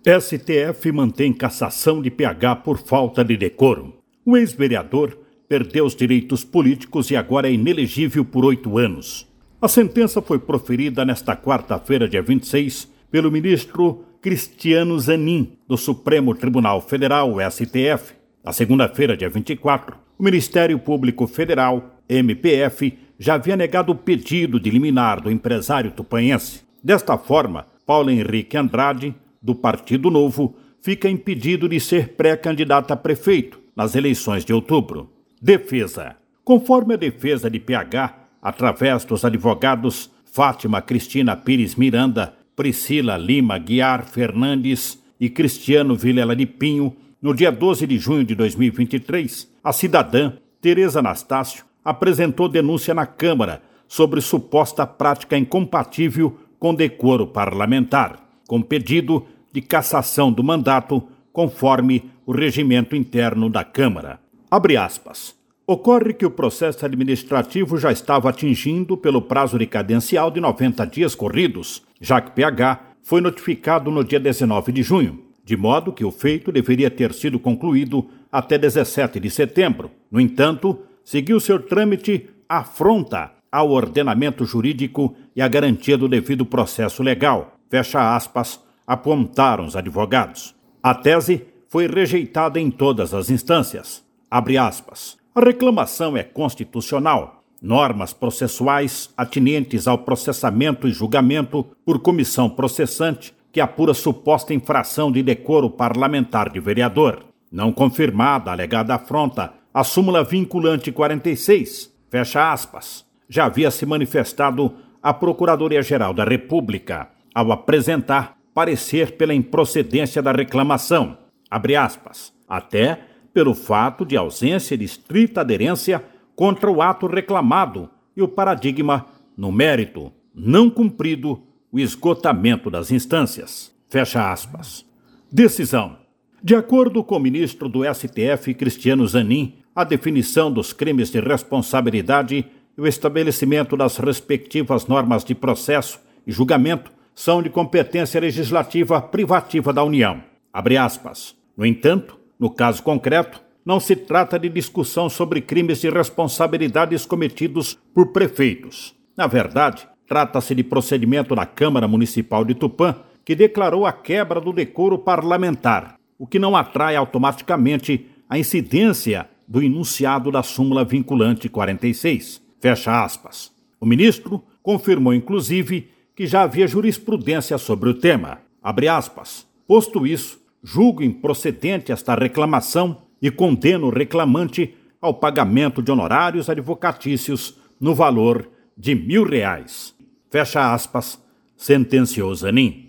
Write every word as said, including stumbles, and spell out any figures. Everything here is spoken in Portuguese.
S T F mantém cassação de P H por falta de decoro. O ex-vereador perdeu os direitos políticos e agora é inelegível por oito anos. A sentença foi proferida nesta quarta-feira, dia vinte e seis, pelo ministro Cristiano Zanin, do Supremo Tribunal Federal, S T F. Na segunda-feira, dia vinte e quatro, o Ministério Público Federal, M P F, já havia negado o pedido de liminar do empresário tupanhense. Desta forma, Paulo Henrique Andrade, do Partido Novo, fica impedido de ser pré-candidato a prefeito nas eleições de outubro. Defesa. Conforme a defesa de P H, através dos advogados Fátima Cristina Pires Miranda, Priscila Lima Guiar Fernandes e Cristiano Vilela de Pinho, no dia doze de junho de dois mil e vinte e três, a cidadã Tereza Anastácio apresentou denúncia na Câmara sobre suposta prática incompatível com decoro parlamentar, com pedido de cassação do mandato, conforme o regimento interno da Câmara. Abre aspas. Ocorre que o processo administrativo já estava atingindo pelo prazo de cadencial de noventa dias corridos, já que P H foi notificado no dia dezenove de junho, de modo que o feito deveria ter sido concluído até dezessete de setembro. No entanto, seguiu seu trâmite afronta ao ordenamento jurídico e à garantia do devido processo legal. Fecha aspas, apontaram os advogados. A tese foi rejeitada em todas as instâncias. Abre aspas. A reclamação é constitucional. Normas processuais atinentes ao processamento e julgamento por comissão processante que apura suposta infração de decoro parlamentar de vereador. Não confirmada a alegada afronta à súmula vinculante quarenta e seis. Fecha aspas. Já havia se manifestado a Procuradoria-Geral da República ao apresentar parecer pela improcedência da reclamação, abre aspas, até pelo fato de ausência de estrita aderência contra o ato reclamado e o paradigma, no mérito, não cumprido, o esgotamento das instâncias. Fecha aspas. Decisão. De acordo com o ministro do S T F, Cristiano Zanin, a definição dos crimes de responsabilidade e o estabelecimento das respectivas normas de processo e julgamento são de competência legislativa privativa da União. Abre aspas. No entanto, no caso concreto, não se trata de discussão sobre crimes de responsabilidades cometidos por prefeitos. Na verdade, trata-se de procedimento da Câmara Municipal de Tupã, que declarou a quebra do decoro parlamentar, o que não atrai automaticamente a incidência do enunciado da súmula vinculante quarenta e seis. Fecha aspas. O ministro confirmou, inclusive, que já havia jurisprudência sobre o tema. Abre aspas. Posto isso, julgo improcedente esta reclamação e condeno o reclamante ao pagamento de honorários advocatícios no valor de mil reais. Fecha aspas, sentenciou Zanin.